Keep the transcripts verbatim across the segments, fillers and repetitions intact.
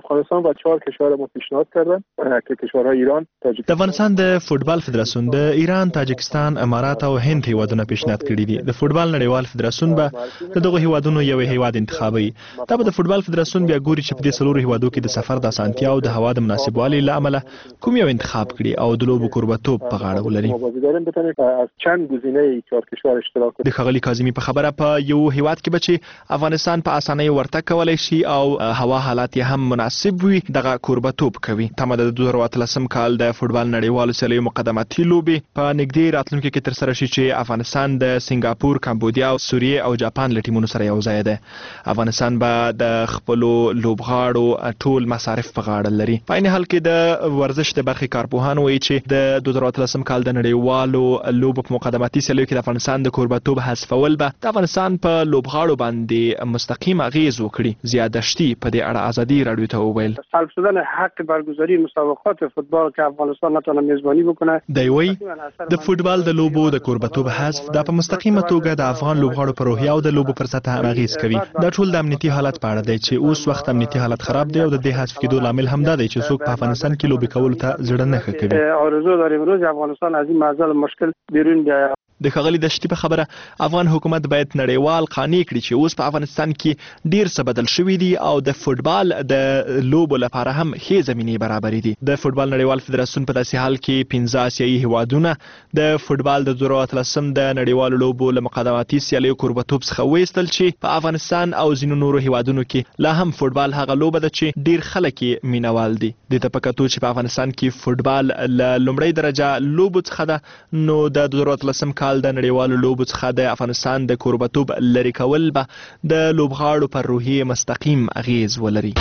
افغانستان و چهار کشور ما پیشنهاد کردن که کشورهای ایران، تاجیکستان. د افغانستان د فوتبال فدراسیون د ایران، تاجکستان، امارات او هند هیوادونو پیشنهاد کړی دي. د فوتبال نړیوال فدراسیون به د دغه هیوادونو یو هیواد انتخابوي. دا به د فوتبال فدراسیون بیا ګوري چې په دې څلورو هیوادو کې د سفر د اسانتیا او د هوا د مناسبوالي له امله کوم یو انتخاب کړي او د لوبو کوربتوب په غاړه ولري. از چند گزینه چهار کشور اشتراک د خغلی کاظمی په خبره په یو هیواد کې بچي افغانستان په اسانۍ ورته کولای شي او هوا حالات یې هم مناسب وي دغه کوربتوب کوي. تمه د دوه زره اتلسم کال د فوتبال نړیوالو سیالیو مقدماتي لوبې په نږدې راتلونکي کې تر سره شي چې افغانستان د سنگاپور، کمبودیا او سوریې او جاپان له ټیمونو سره یو ځای ده. افغانستان به د خپلو لوبغاړو ټول مصارف په غاړه لري. په عین حال کې د ورزش د برخې کارپوهان وایي چې د دوه زره اتلسم کال د نړیوالو لوبو په مقدماتي سیالیو کې د افغانستان د کوربتوب حذفول به د افغانستان په لوبغاړو باندې مستقیم اغیز وکړي. زیادشتي په دې اړه ازادي رادیو ته وویل سلب شدن حق برگزاری مسابقات فوتبال که افغانستان نتونه میزبانی بکنه. دوی د فوتبال د لوبو د کوربتوب حذف د په مستقیمه توګه د افغان لوبغاړو پر روحیه او د لوبو پر سطح اغیز کوي. دا ټول د امنیتي حالت په اړه دی چې اوس وخت امنیتي حالت خراب دی او د دې حذف کېدو لامل هم دا دی چې څوک په افغانستان کې لوبې کولو ته زړه نه ښه کوي. آرزو داریم روز افغانستان از این معضل مشکل بیرون بیاید. د ښاغلي دشتي په خبره افغان حکومت باید نړیوال قانع کړي چې اوس په افغانستان کې ډیر څه بدل شوي دي او د فوتبال د لوبو لپاره هم ښې زمینې برابرې دي. د فوتبال نړیوال فدراسیون په داسې حال کې پنځه اسیایي هیوادونه د فوتبال د دوه زره اتلسم د نړیوالو لوبو له مقدماتي سیالیو کوربتوب څخه وایستل چې په افغانستان او ځینو نورو هیوادونو کې لا هم فوتبال هغه لوبه ده چې ډیر خلک یې مینوال دي. دې ته په کتو چې په افغانستان کې فوتبال له لومړۍ درجه لوبو څخه ده، نو د دوه زره اتلسم کال د نړیوالو لوبو څخه د افغانستان د کوربتوب لرې کول به د لوبغاړو پر روحیې مستقیم اغیز ولري.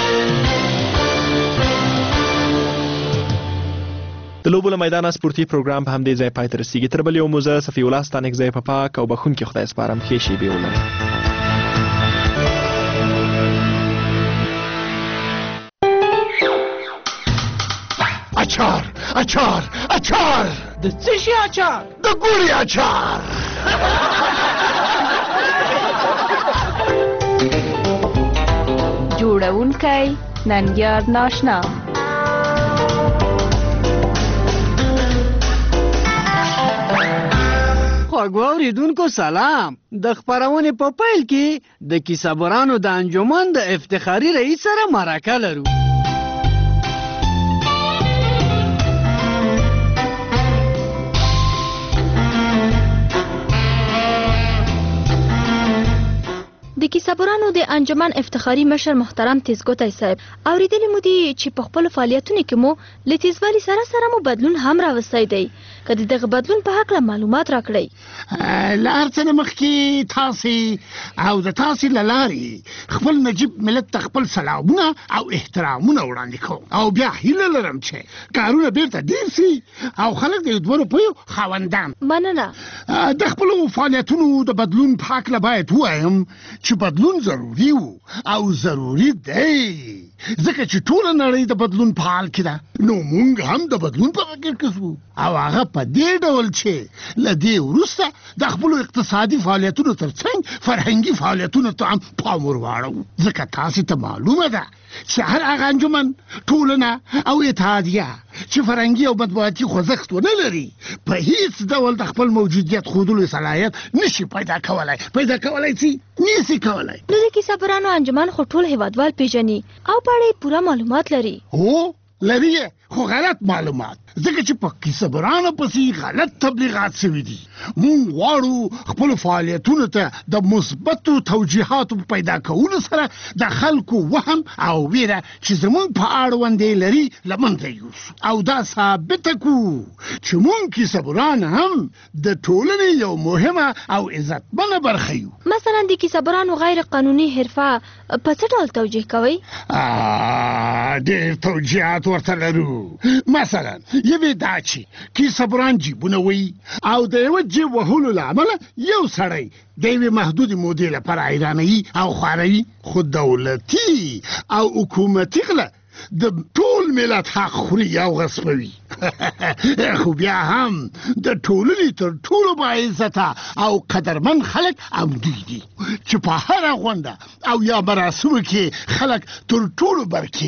د لوبو له میدانه سپورتي پروګرام په همدې ځای پای ته رسیږي. تر بل یو مو زه صفي الله ستانک ځای په پاک او بخونکي خدای سپارم. ښې شېبې ولرئ. اچار اچار اچار د څه شي اچار؟ د ګوري اچار. جوړونکی ننګیار ناشنا. خواږه اوریدونکو سلام. د خپرونې په پیل کې د کیسهبرانو د انجمن د افتخاري رئیس سره مرکه لرو. د کیسهبرانو د انجمن افتخاري مشر محترم تیزګوتی صاحب، اوریدلی مو دي چې په خپلو فعالیتونو کې مو له تیزوالي سره سره مو بدلون هم راوستی دی. که د دغه بدلون په هکله معلومات راکړئ. له هر څه نه مخکې تاسې او د تاسې له لارې خپل نجیب ملت ته خپل سلامونه او احترامونه وړاندې کوم او بیا هیله لرم چې کارونه بیرته ډېر سي او خلک د دوه روپیو خاوندان. مننه. د خپلو فعالیتونو د بدلون په هکله باید ووایم چې بدلون ضروري و او ضروري دی ځکه چې ټوله نړۍ د بدلون په حال کې ده، نو موږ هم د بدلون په فکر کې شو او هغه په دې ډول چې له دې وروسته د خپلو اقتصادي فعالیتونو ترڅنګ فرهنګي فعالیتونو ته هم پام ور واړو. ځکه تاسې ته معلومه ده چې هر هغه انجمن، ټولنه او اتحادیه چې فرهنګي او مطبوعاتي خوځښت ونه لري په هیڅ ډول د خپل موجودیت ښودلو صلاحیت نشي پیدا کولی پیدا کولی سي نشي کولی. نو د کیسهبرانو انجمن خو ټول هیوادوال پیژني او په اړه یې پوره معلومات لري. هو لري، خو غلط معلومات، ځکه چې په کیسهبرانو پسې غلط تبلیغات شوي دي. موږ غواړو خپلو فعالیتونو ته د مثبتو توجیهاتو پیدا کولو سره د خلکو وهم او ویره چې زموږ په اړوند لري له منځه یوسو او دا ثابته کړو چې موږ کیسهبران هم د ټولنې یو مهمه او عزتمنه برخه یو. مثلا د کیسهبرانو غیر قانوني حرفه په څه ډول توجیه کوئ؟ ډېر توجیهات ورته لرو. مثلا یوې دا چې کیسهبران جیبونه وهي او د یوه جیب وهلو له امله یو سړی د یوې محدودې مودې لپاره حیرانوي او خواروي، خو دولتي او حکومتي غله د ټول ملت حق خوري او غصبوي. خو بیا هم د ټولنې تر ټولو باعزته او قدرمن خلک همدوی دي چې په هره غونډه او یا مراسمو کې خلک تر ټولو برکېنوي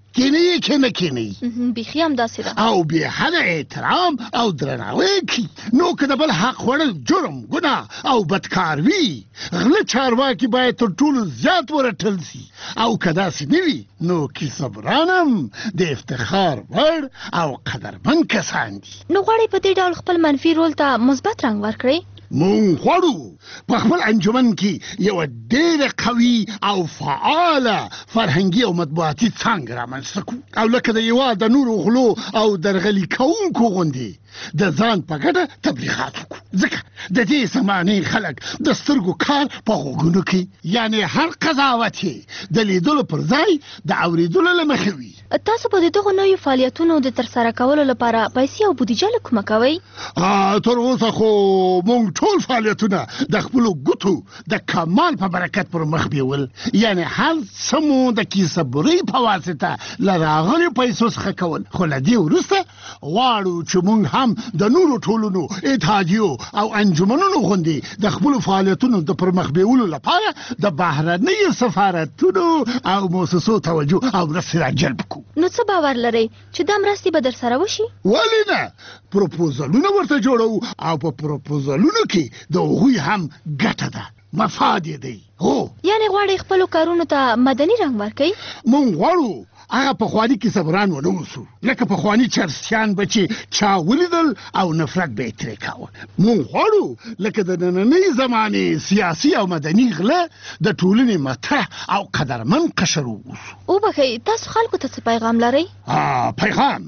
کینی که نه کینی بیخي هم داسې ده او به حد احترام او درناوی کی نو که د بل حق خوړل جرم ګناه او بدکاروي غله چارواکي باید تر ټولو زیات ورټل سي او که داسې نه وي نو کیسبرانم د افتخار وړ او قدرمن کسان دي. نو غواړئ په دې ډول خپل منفي رول ته مثبت رنګ ورکړئ؟ مونږ غواړو په خپل انجمن کې یوه ډېره قوي او فعاله فرهنګي او مطبوعاتي څانګه رامنځته کړو او لکه د هېواد د نورو غلو او درغلي کوونکو غوندې د ځان په ګټه تبلیغات وکړو ځکه د دې زمانې خلک د سترګو کار په غوږونو کوي یعنې هر قضاوت یې د لیدلو پر ځای د اورېدلو له مخې وي. تاسو به د دغو نویو فعالیتونو د ترسره کولو لپاره پیسې او بودیجه له کومه کوئ؟ تر اوسه خو مونږ ټول فعالیتونه د خپلو ګوتو د کمال په برکت پر مخ بیول یعنې هر څه مو د کیسهبرۍ په واسطه له راغلیو پیسو څخه کول خو له دې وروسته غواړو چې مونږ هم د نورو ټولنو اتحادیو او انجمنونو غوندې د خپلو فعالیتونو د پر مخ بیولو لپاره د بهرنیو سفارتونو او مؤسسو توجه او مرستې را جلب کړو. نو څه باور لرئ چې دا مرستې به درسره وشي؟ ولې نه پروپوزلونه ورته جوړو او په پروپوزلونو کې د هغوی هم ګټه ده مفاد یې دی. هو یعنې غواړئ خپلو کارونو ته مدني رنګ ورکړئ؟ مونږ غواړو هغه پخواني کیسهبران ونه اوسو لکه پخواني چرسیان به چې چا ولیدل او نفرت به یې ترې کاوه. مونږ غواړو لکه د نننۍ زمانې سیاسي او مدني غله د ټولنې مطرح او قدرمن قشر واوسو. وبښئ تاسو خلکو ته څه پیغام لرئ؟ پیغام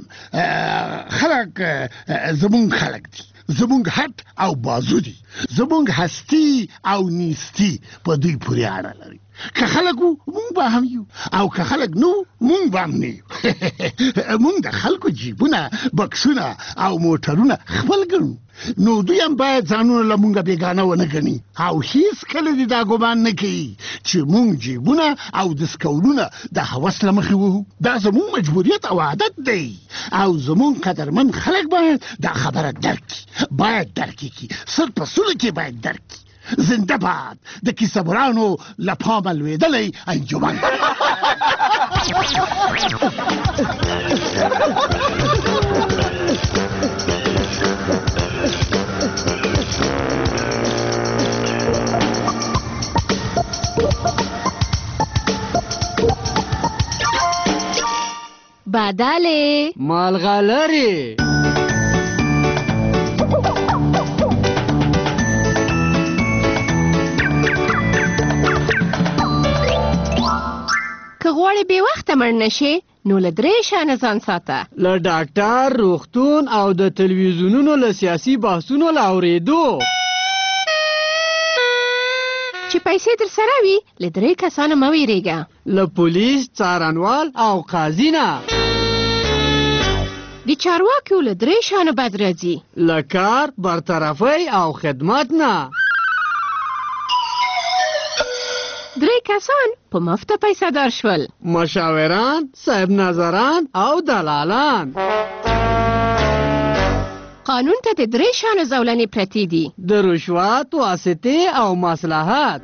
خلک زمونږ خلک دي زمونږ هټ او بازو دي زمونږ هستی او نیستی په دوی پورې اړه لري. که خلک وو مونږ به هم یو او که خلک نو مونږ به هم نه یو. مونږ د خلکو جیبونه بکسونه او موټرونه خپل ګڼو نو دوی هم باید ځانونه له مونږه بېګانه ونه ګڼي او هېڅکله دې دا ګمان نه کوي چې مونږ جیبونه او دستکولونه د هوس له مخې وهو. دا زمونږ مجبوریت او عادت دی او زمونږ قدرمن خلک باید دا خبره درک کړي باید درک کړي سر په سوله کې باید درک کړي. زنده باد د کیسهبرانو له پامه لوېدلی انجمن. بدله مالغلری که غواړې بې وخته مړ نشې نو له درې شیانو ځان ساته. له ډاکټر روغتون او د تلویزیونونو له سیاسي بحثونو له اورېدو. چې پیسې در سره وي له درې کسانو مه ویرېږه. له پولیس څارنوال او قاضي نه. د چارواکیو له درې شیانو بد راځي. له کار برطرفۍ او خدمت نه. درې کسان په مفته پیسه دار شول. مشاوران، صاحب نظران او دلالان. قانون ته د درې شیانو زولنې پرتې دي. د رشوت، واسطې او مصلحت.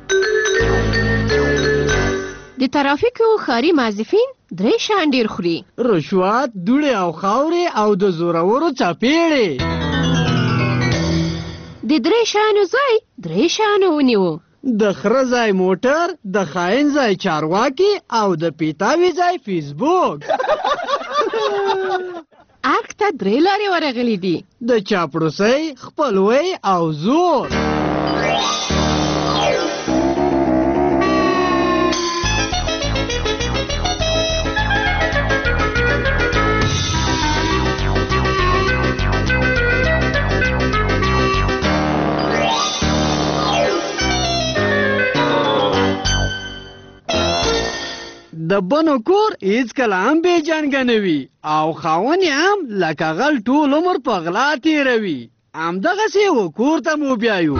د ترافیکو ښاري موظفین درې شیان ډېر خوري. رشوت، دوړې او خاورې او د زورورو چاپېړې. د درې شیانو ځای درې شیانو ونیو. د خره ځای موټر، د خاین ځای چارواکي او د پیتاوي ځای فیسبوک. ارګ ته درې لارې ورغلي دي. د چاپړوسۍ، خپلوۍ او زور. د بنو کور هیڅکله هم بېجنګه نه وي او خاوند یې هم لکه غل ټول عمر په غلا تېروي. همدغسې و کور ته مو بیایو.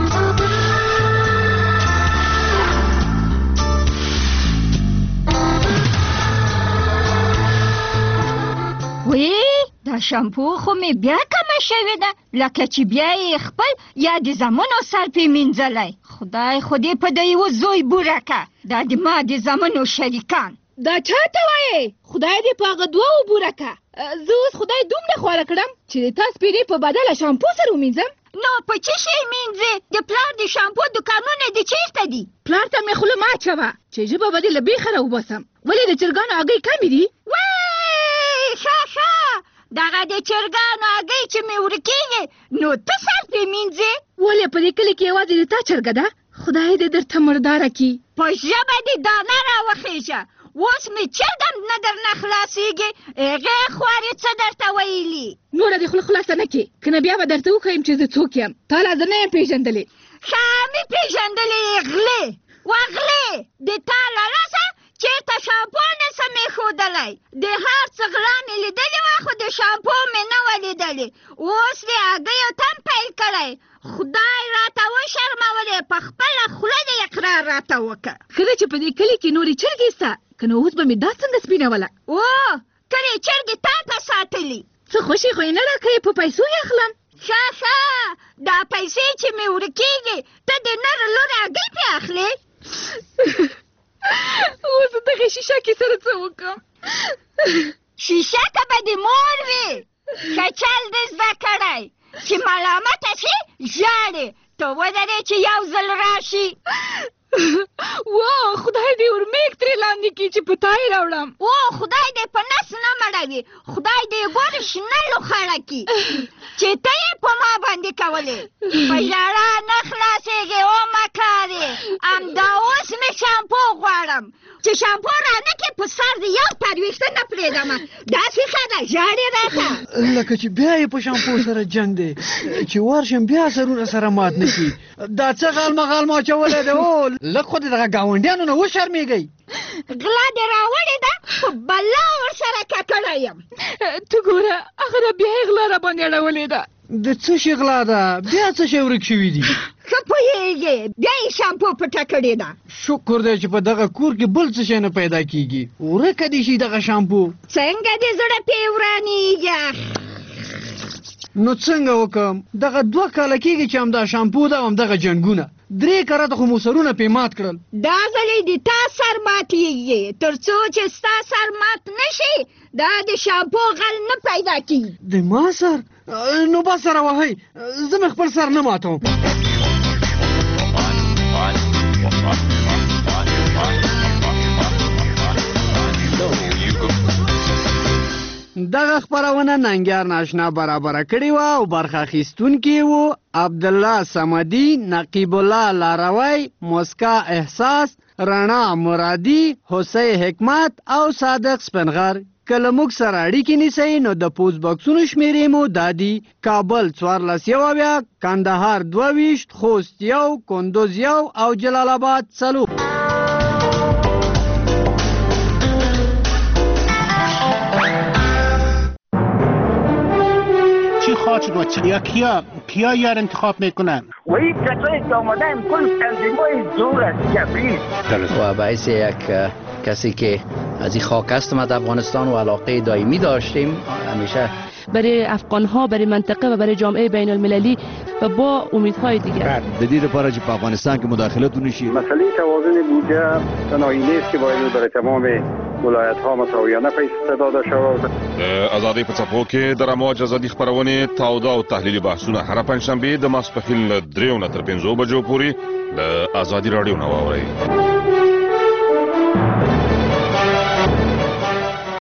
وی دا شامپو خو مې بیا کمه شوې ده لکه چې بیا یې خپل یا د زامنو سر پې مینځلی. خدای خو دې په د یوه زوی بوره که دا د ما د زامنو شریکان. دا چاته وایې؟ خدای دې په هغه دوه اوبو راکه. زه اوس خدای دومره خواره کړم چې د تا سپېرې په بدله شامپو سره ومینځم. نو په څه شی مینځې؟ د پلار د شامپو دوکانونه دې چیرته دي؟ پلار ته مې خوله مه اچوه چې ژبه به دې له بیخه راوباسم. ولې د چرګانو هګۍ کمې دي؟ وای ښه ښه، دغه د چرګانو هګۍ چې مې ورکېږي نو ته سر پرې مینځې؟ ولې په دې کلي کې یوازې د تا چرګه ده؟ خدای دې درته مرداره کړي. په ژبه دې دانه راوخېژه. اوس مې چرګم نه درنه خلاصېږي. هغې خوارې څه درته ویلي؟ نوره دې خوله خلاصه نه کړې، که نه بیا به درته وښیم چې زه څوک یم. تا لا زه نه یم پېژندلې. ښه مې پېژندلې غلې وغلې. د تا له لاسه چېرته شامپو نه سم ایښودلی. د هر څه غلا مې لیدلې وه خو د شامپو مې نه وه لیدلې. اوس د هګیو تم پیل کړی. خدای راته وشرمولې، په خپله خوله دې اقرار راته وکړه. ښه ده چې په دې کلي کې نورې چرګې سته، که نو اوس به مې دا څنګه سپینوله. او کلې چرګې تا ته ساتلي. څه خوشي خو یې نه راکوې، په پیسو یې اخلم. ښه ښه، دا پیسې چې مې ورکېږي ته د نر لور هګۍ پرې اخلې. اوس دغې شیشکې سره څه وکړم؟ شیشکه به د مور وي. ښه چل دې زده کړی چې ملامته شي ژاړې. ته ودرې چې یو ځل راشي. واه خدای دې ورمېږ ترې لاندې کړي چې په تا یې راوړم. او خدای دې په نس نه مړوي. خدای دې ګور شنه لوخړه کړي چې ته یې په ما باندې کولې. په ژړا نه خلاصېږې او مکارې. همدا اوس مې شامپو غواړم چې شامپو رانه کړې په سر دې یو پر ویښته نه پرېږدمه. داسې ښه ده ژاړې راته لکه چې بیا یې په شامپو سره جنګ دی چې ورشم بیا سرونه سره مات نه کړي. دا څه غالمه غالمه اچولی دی. او لږ خو دې دغه ګاونډیانو نه وشرمېږئ. غلا دې راوړې ده خو بلا ورسره ککړی یم. ته ګوره هغه ده بیا یې غلا راباندې اړولې ده. د څه شي غلا ده؟ بیا څه شی ورک شوي دي؟ ښه پوهېږې بیا یې شامپو پټه کړې ده. شکر دی چې په دغه کور کې بل څه شی نه پیدا کېږي. ورکه دې شي دغه شامپو. څنګه دې زړه پې ورانېږي؟ نو څنګه وکړم؟ دغه دوه کاله کېږي چې همدا شامپو ده او همدغه جنګونه. درې کرته خو مو سرونه پې مات کړل. دا ځلې د تا سر ماتېږي. تر څو چې ستا سر مات نه شي دا د شامپو غل نه پیدا کېږي. د ما سر؟ نو بس سره وهئ، زه مې خپل سر نه ماتوم. دغه خپرونه ننګیار ناشنا برابره کړې وه او برخه اخیستونکي وو عبدالله صمدي، نقیب الله لاروی، مسکا احساس، رڼا مرادي، حسی حکمت او صادق سپنغر. که له موږ سره اړیکې نیسئ نو د پوسټ باکسونو شمېرې مو دا دي: کابل څوارلس یو اویا، کندهار دوه ویشت، خوست یو، کندوز یو او جلال آباد څلور. چی خواهد و یا کیا کیا یار انتخاب میکنن؟ و این کسایی که آمدن کل تنظیم‌های زور است جبری. و باعث یک کسی که از این خاک هستم از افغانستان و علاقه دائمی داشتیم همیشه برای افغان‌ها، برای منطقه و برای جامعه بین المللی و با امیدهای دیگر. د دې لپاره چې په افغانستان کې مداخلت ونشي. مسئله توازن بودجه تنهایی نیست که باید برای تمام ولایت‌ها مساویانه پیسې داده شود. ازادي په څپو کې د رموج ازادي خبرونه تاوده او تحلیلي بحثونه هر پنځشنبه د ماسپښین له دریو نه تر پنځو بجو پورې د ازادي رادیو نه واورئ.